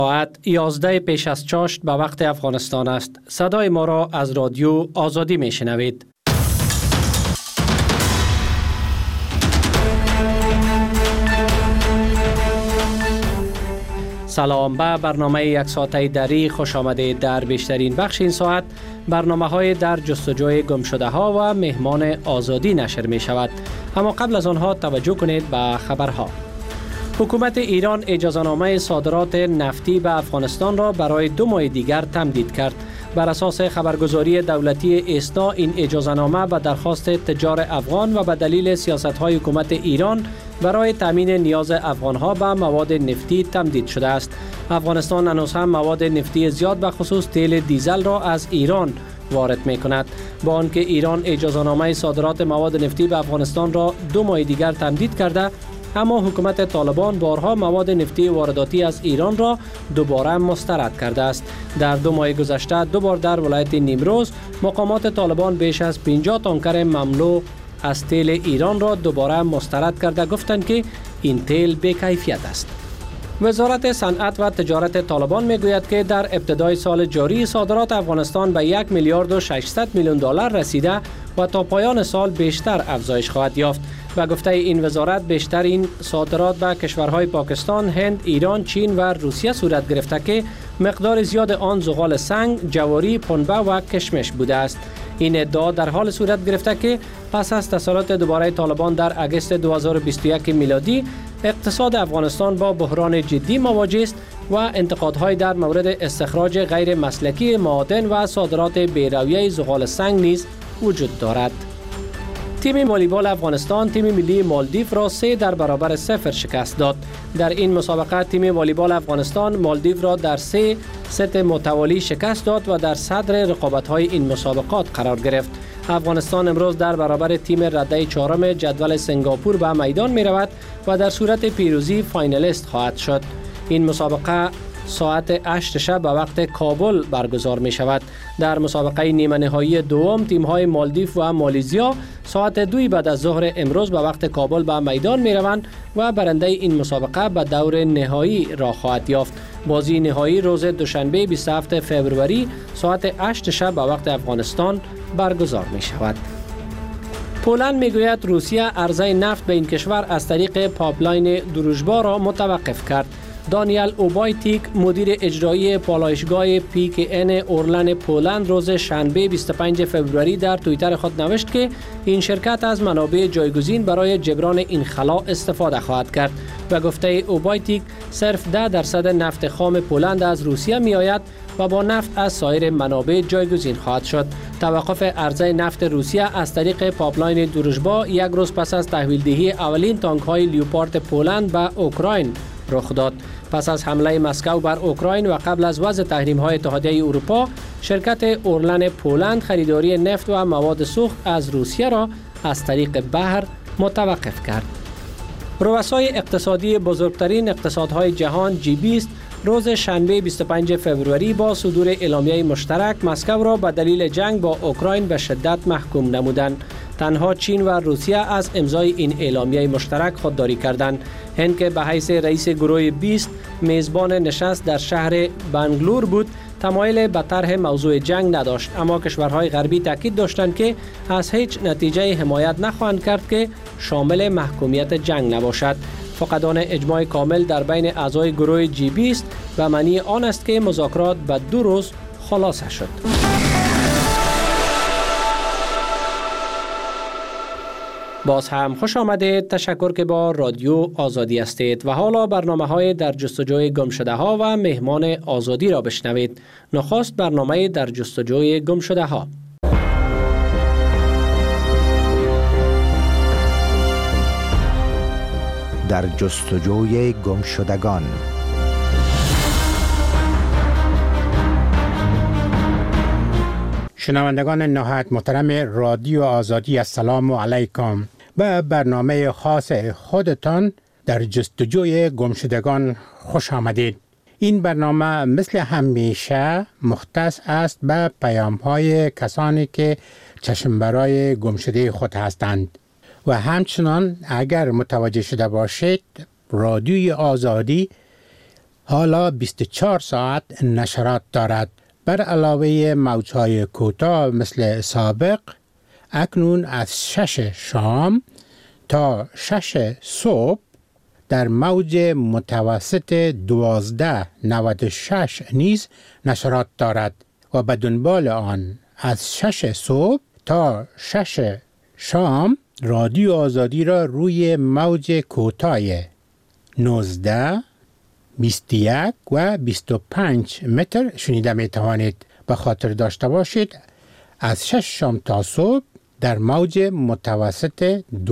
ساعت 11 پیش از چاشت به وقت افغانستان است. صدای ما را از رادیو آزادی می شنوید. سلام، به برنامه یک ساعته دری خوش آمدید. در بیشترین بخش این ساعت برنامه های در جستجوی گم شده ها و مهمان آزادی نشر می شود. اما قبل از آنها توجه کنید به خبرها. حکومت ایران اجازهنامه صادرات نفتی به افغانستان را برای 2 ماه دیگر تمدید کرد. بر اساس خبرگزاری دولتی اسنا این اجازهنامه به درخواست تجار افغان و به دلیل سیاست‌های حکومت ایران برای تامین نیاز افغان‌ها به مواد نفتی تمدید شده است. افغانستان هنوز هم مواد نفتی زیاد به خصوص تیل دیزل را از ایران وارد می‌کند. با آنکه ایران اجازهنامه صادرات مواد نفتی به افغانستان را 2 ماه دیگر تمدید کرده، اما حکومت طالبان بارها مواد نفتی وارداتی از ایران را دوباره مسترد کرده است. در 2 ماه گذشته 2 بار در ولایت نیمروز مقامات طالبان بیش از 50 تانکر مملو از تیل ایران را دوباره مسترد کرده گفتند که این تیل بی‌کیفیت است. وزارت صنعت و تجارت طالبان میگوید که در ابتدای سال جاری صادرات افغانستان به 1 میلیارد و 600 میلیون دلار رسیده و تا پایان سال بیشتر افزایش خواهد یافت. و گفته این وزارت بیشتر این صادرات به کشورهای پاکستان، هند، ایران، چین و روسیه صورت گرفته که مقدار زیاد آن زغال سنگ، جواری، پنبه و کشمش بوده است. این ادعا در حال صورت گرفته که پس از تسلط دوباره طالبان در اگست 2021 میلادی اقتصاد افغانستان با بحران جدی مواجه است و انتقادهای در مورد استخراج غیر مسلکی معادن و صادرات بی‌رویه زغال سنگ نیز وجود دارد. تیم والیبال افغانستان تیم ملی مالدیو را 3-0 شکست داد. در این مسابقه تیم والیبال افغانستان مالدیو را در 3 ست متوالی شکست داد و در صدر رقابت‌های این مسابقات قرار گرفت. افغانستان امروز در برابر تیم رده 4 جدول سنگاپور به میدان می رود و در صورت پیروزی فاینالیست خواهد شد. این مسابقه ساعت 8 شب به وقت کابل برگزار می شود. در مسابقه نیمه نهایی دوم تیم های مالدیو و مالیزیا ساعت 2 بعد از ظهر امروز به وقت کابل به میدان می روند و برنده این مسابقه به دور نهایی را خواهد یافت. بازی نهایی روز دوشنبه 27 فوریه ساعت 8 شب به وقت افغانستان برگزار می شود. پولند میگوید روسیه عرضه نفت به این کشور از طریق پایپلاین دروژبا را متوقف کرد. دانیل اوبایتیک مدیر اجرایی پالایشگاه PKN اورلن پولند روز شنبه 25 فوریه در توییتر خود نوشت که این شرکت از منابع جایگزین برای جبران این خلا استفاده خواهد کرد و گفته اوبایتیک صرف 10% نفت خام پولند از روسیه می آید و با نفت از سایر منابع جایگزین خواهد شد. توقف عرضه نفت روسیه از طریق پایپلاین دروژبا یک روز پس از تحویلدهی اولین تانک‌های لیوپارد پولند به اوکراین رخ داد. پس از حمله مسکو بر اوکراین و قبل از وضع تحریم‌های اتحادیه اروپا، شرکت اورلن پولند خریداری نفت و مواد سوخت از روسیه را از طریق بحر متوقف کرد. رؤسای اقتصادی بزرگترین اقتصادهای جهان G20 روز شنبه 25 فوریه با صدور اعلامیه مشترک مسکو را به دلیل جنگ با اوکراین به شدت محکوم نمودند. تنها چین و روسیه از امضای این اعلامیه مشترک خودداری کردند. هند که به حیث رئیس گروه 20 میزبان نشست در شهر بنگلور بود، تمایل به طرح موضوع جنگ نداشت، اما کشورهای غربی تاکید داشتند که از هیچ نتیجه حمایت نخواهند کرد که شامل محکومیت جنگ نباشد. فقدان اجماع کامل در بین اعضای گروه G20 به معنی آن است که مذاکرات به 2 روز خلاصه شد. باز هم خوش آمدید. تشکر که با رادیو آزادی هستید و حالا برنامه‌های در جستجوی گمشده ها و مهمان آزادی را بشنوید. نخست برنامه در جستجوی گمشده ها. در جستجوی گمشدگان. شنوندگان نهایت محترم رادیو آزادی، السلام علیکم. به برنامه خاص خودتان در جستجوی گمشدگان خوش آمدید. این برنامه مثل همیشه مختص است به پیام‌های کسانی که چشم برای گمشده خود هستند و همچنان اگر متوجه شده باشید رادیوی آزادی حالا 24 ساعت نشرات دارد. بر علاوه موجهای کوتاه مثل سابق، اکنون از 6 شام تا 6 صبح در موج متوسط 1296 نیز نشرات دارد و به دنبال آن از 6 صبح تا 6 شام رادیو آزادی را روی موج کوتاه 19 21 و 25 متر شنیده می توانید. به خاطر داشته باشید از 6 شام تا صبح در موج متوسط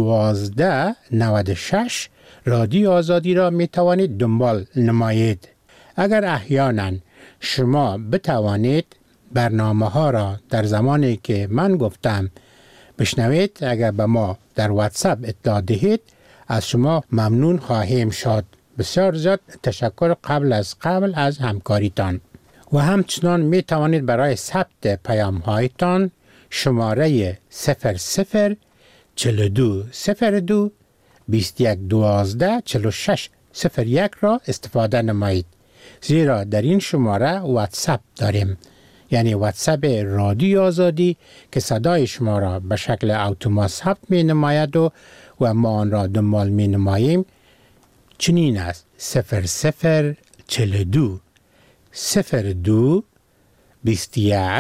1296 رادیو آزادی را می توانید دنبال نمایید. اگر احیانا شما بتوانید برنامه ها را در زمانی که من گفتم بشنوید، اگر به ما در واتساپ اطلاع دهید از شما ممنون خواهیم شد. بسیار زیاد تشکر قبل از همکاریتان. و همچنان می توانید برای ثبت پیام هایتان شماره 00 42 02 21 12 46 01 را استفاده نمایید، زیرا در این شماره واتساپ داریم، یعنی واتساپ رادیو آزادی که صدای شما را به شکل اتومات ثبت می نماید و ما آن را دنبال می نماییم. چنین است: 00 42 02 21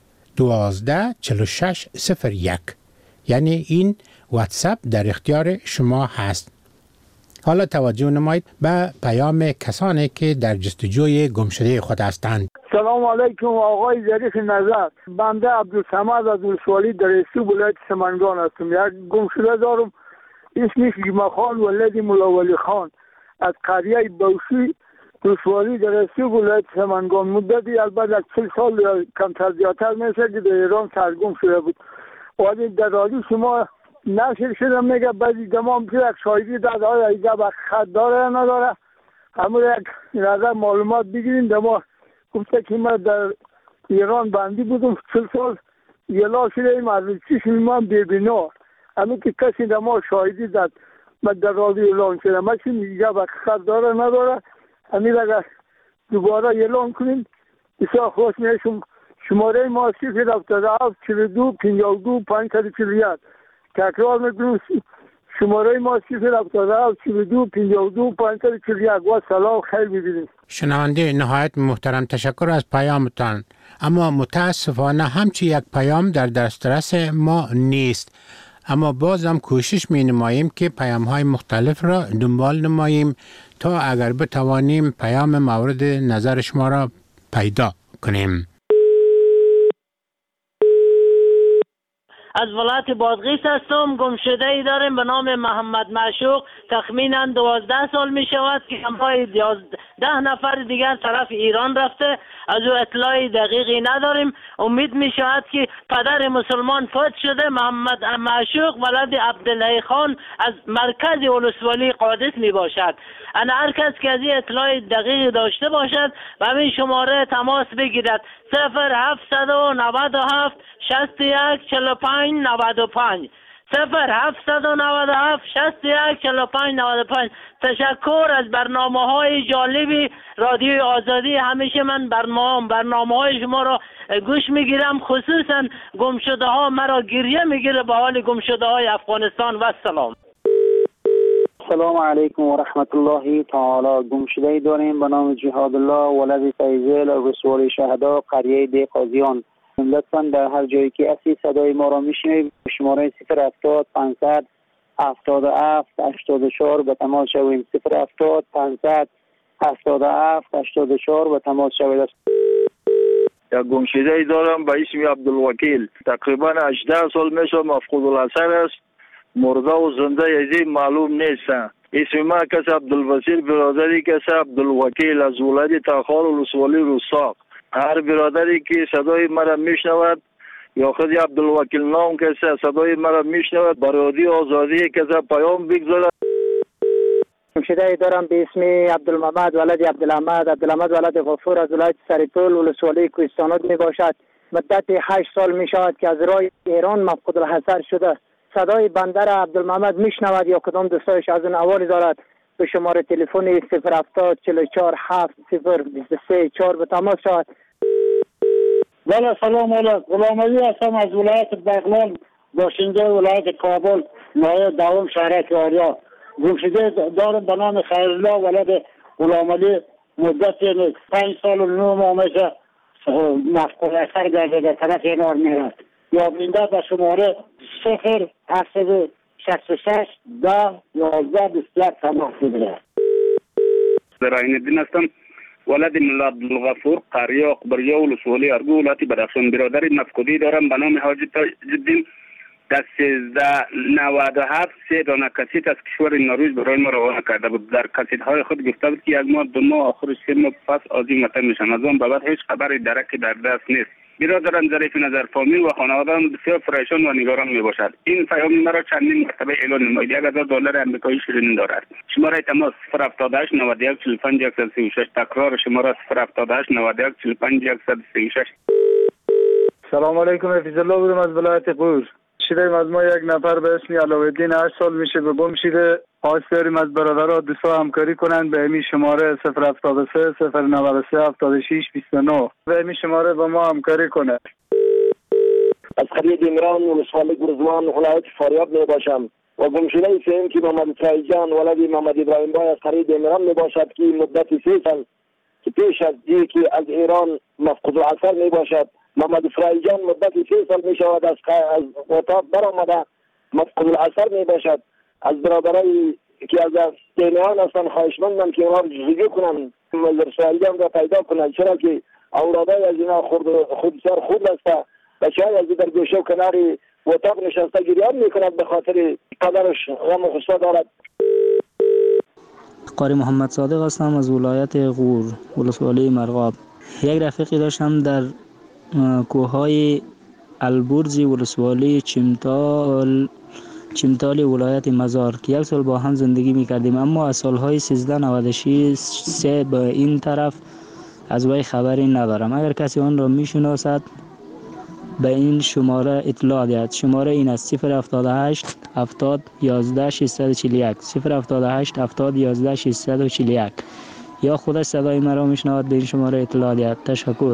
12 46 01. یعنی این واتساپ در اختیار شما هست. حالا توجه نمایید به پیام کسانی که در جستجوی گمشده خود هستند. سلام علیکم آقای ظریف نظر. بنده عبدالصمد از ولسوالی در استو ولایت سمنگان هستم. یک گمشده دارم، اسمش جمعخان ولد ملاولی خان از قریه بوشی ولسوالی در استو ولایت سمنگان. مدتی البته 40 سال یا کمتر زیادتر میشه که در ایران سرگم شده بود. ولی در رادیو شما نشر شده، میگه بعضی دمام که یک شاهدی داده های ایجا با خط داره یا نداره، همون یک نظر معلومات بگیریم. دما گفته که من در ایران بندی بودم 40 سال، یلا شده ایم از چشم من ببینا، همین که کسی دما شاهدی داد من در رادیو اعلان شده. من چی ایجا با خط داره نداره، همین اگر دوباره اعلان کنیم بسیار خوش میشم. شماره ما 077 42 52 541. تکرار میکنم، شماره ما 077 42 52 541. و سلام، خیر ببینید. شنونده نهایت محترم، تشکر از پیامتان، اما متاسفانه همچی یک پیام در دسترس ما نیست، اما بازم کوشش می نماییم که پیام های مختلف را دنبال نماییم تا اگر بتوانیم پیام مورد نظر شما را پیدا کنیم. از ولایت بادغیس هستم. گمشده ای داریم به نام محمد معشوق، تخمینا 12 سال می شود که همراه 10 نفر دیگر طرف ایران رفته. از او اطلاع دقیقی نداریم. امید می شود که پدر مسلمان فوت شده. محمد معشوق ولد عبدالله خان از مرکز ولسوالی قادس می باشد. انا هر کس که از این اطلاع دقیقی داشته باشد و همین شماره تماس بگیرد 0797 61 45 95 0797 61 45 95. تشکر از برنامه‌های جالبی رادیو آزادی. همیشه من برنامه‌های شما را گوش میگیرم، خصوصا گمشده ها مرا گریه میگیره به حال گمشده های افغانستان. و سلام. السلام علیکم و رحمت الله تعالی. گمشده داریم به نام جهاد الله ولد فیضل از ولسوالی شهدا قریه دی قاضیان. لطفاً در هر جایی که اسی صدای ما را میشنوید شماره 070 500 77 84 به تماس شویم. 070 500 77 84 به تماس شوید. یک گمشده دارم به اسم عبدالوکیل، تقریبا 18 سال میشه، مفقود البصر است، مرده و زنده یزی معلوم نیست. اسم ما کس عبدالبصیر، برادری کس عبدالوکیل از ولایت تخار ولسوالی روساق. هر برادری که صدای مرا میشنود یا خود عبدالوکیل نام کسی صدای مرا میشنود بر رادیو آزادی کسی پیام بگذارد. گمشده دارم به اسم عبدالمحمد ولد عبدالحمد. عبدالحمد ولد غفور از ولایت سرپل ولسوالی کوهستانات می باشد. مدت 8 سال می شود که از راه ایران مفقود البصر شده. صدای بنده را عبدالمحمد میشنود یا کدام دوستایش از اون احوالی دارد به شماره تلفن 070 44 7 023 4 به تماس شود. بله سلام علیکم. غلام علی هستم از ولایت بغلان، باشنده ولایت کابل، نایب دوم شهر تیاریا. گمشده دارم به نام خیرالله ولد غلام علی. مدت 5 سال و 9 ماه میشه مفقود اثر گرده در طرف اینار میرد. یابنده به شماره 0866 10 11 21 تماس بگیرد. زراین الدین هستم، ولد ملا عبدالغفور، قریه اقبریه ولسوالی ارگو، ولایت بدخشان. برادر مفقودی دارم به نام حاجی تاج‌الدین. در 1397 3 دانه کاسیت از کشور نروژ برای ما روانه کرده بود. در کاسیت های خود گفته بود که 1 ماه 2 ماه آخر 3 ماه پس از این وطن میشم. از آن بعد هیچ خبری درکی در دست نیست. برادرم ظریف نظر فامیل و خانواده‌ام بسیار پریشان و نگران میباشد. این پیام مرا چندین مرتبه اعلان نمود. $1000 آمریکایی شیرین دارد. شماره تماس 078 91 45 136. تکرار شماره 078 91 45 136. سلام علیکم. حفیظ الله بودم از ولایت غور. شیریم از ما یک نفر به اسم علاءالدین 8 سال میشه به گم شده. خواهش داریم از برادرها دوستا همکاری کنند به این شماره 073 093 76 29 به این شماره با ما همکاری کنند. از قریه دیمران ولسوالی گرزوان ولایت فاریاب می باشم و گم شده سیم که محمد فرایجان ولد محمد ابراهیم بای از قریه دیمران می باشد که مدت 3 سال که پیش از که از ایران مفقود العصر می باشد. محمد فرایجان مدت 3 سال می شود از اتاق برآمده مفقود العصر می باشد. از برادرای که از دیمیان هستن خواهشمندم که اونا رو جزگی کنن، مزر فرایجان را پیدا کنن، چرا که اولادای از اینا خود سر خود هسته. بچه های از در گوشه و کناری اتاق نشسته گریان میکند به خاطر پدرش غم و غصه دارد. قاری محمد صادق هستم از ولایت غور ولسوالی مرغاب. یک رفیقی داشتم در کوههای البرز ولسوالی چمتال ولایت مزار که 1 سال با هم زندگی میکردیم، اما از سالهای 1396 به این طرف از وی خبری ندارم. اگر کسی آن را میشناسد به این شماره اطلاع دهد. شماره این است 078 70 11 641 078 70 11 641 یا خودش صدای مرا میشنود به این شماره اطلاع دهد. تشکر.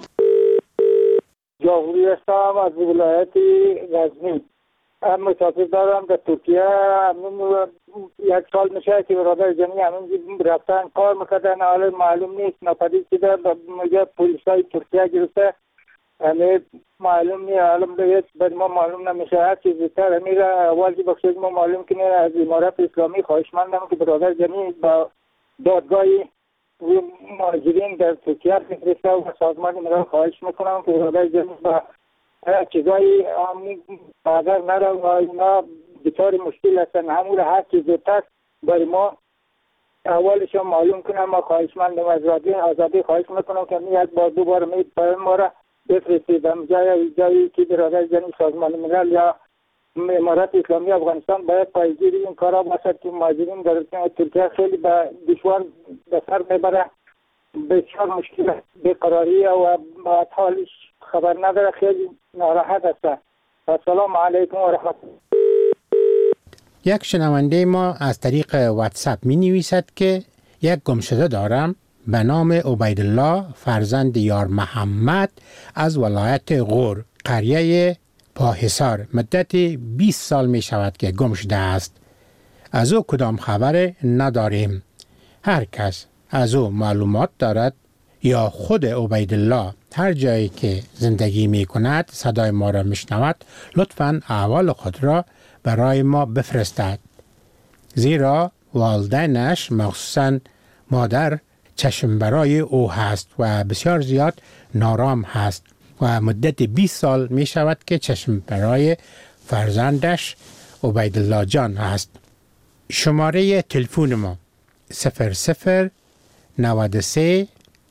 جاوری هستم از ولایت غزنی. مسافر دارم در ترکیه. 1 سال میشه که برادر جمعی همین رفتن کار میکردن، حالا معلوم نیست ناپدید شده. میگه پلیسای ترکیه گرفته، همه معلوم نیست. حالا بعد ما معلوم نمیشه. هر چیز زودتر همین را اول بخشید ما معلوم کنه. از امارت اسلامی خواهشمندم که برادر جمعی با دادگاهی مهاجرین در ترکیه بفرسته و سازمان ملل خواهش میکنم که برادر جمعی با چیزایی بازار نره و اینا بطور مشکل هستن. همون هر چیز زودتر برای ما اولش معلوم کنم. ما خواهشمندم از رادیو آزادی خواهش میکنم که یک بار 2 بار ما را بفرستیدم جایی که برادر جمعی سازمان ملل یا امارت اسلامی افغانستان باید پایگیر این کارا باشد که مهاجرین در ترکیه خیلی به دشوار به سر میبره. بسیار مشکل بیقراری و بعد حالش خبر نداره، خیلی ناراحت است. السلام علیکم و رحمت الله. یک شنونده ما از طریق واتساپ می نویسد که یک گمشده دارم به نام عبیدالله فرزند یار محمد از ولایت غور قریه پاحصار. مدت 20 سال می شود که گم شده است. از او کدام خبر نداریم. هر کس از او معلومات دارد یا خود عبیدالله هر جایی که زندگی می کند صدای ما را می شنود، لطفاً احوال خود را برای ما بفرستد. زیرا والدینش مخصوصاً مادر چشم برای او هست و بسیار زیاد نارام هست و مدت 20 سال می شود که چشم برای فرزندش عبیدالله جان هست. شماره تلفن ما 00 93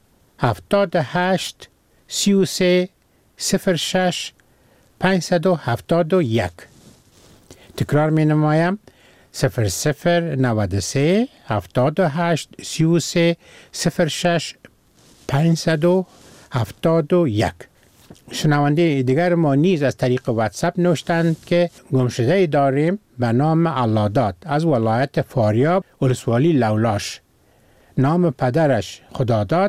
78 33 06 571. تکرار می نمایم 00 93 78 33 06 571. شنونده دیگر ما نیز از طریق واتساپ نوشتند که گمشده داریم به نام اللهداد از ولایت فاریاب ولسوالی لولاش. نام پدرش خداداد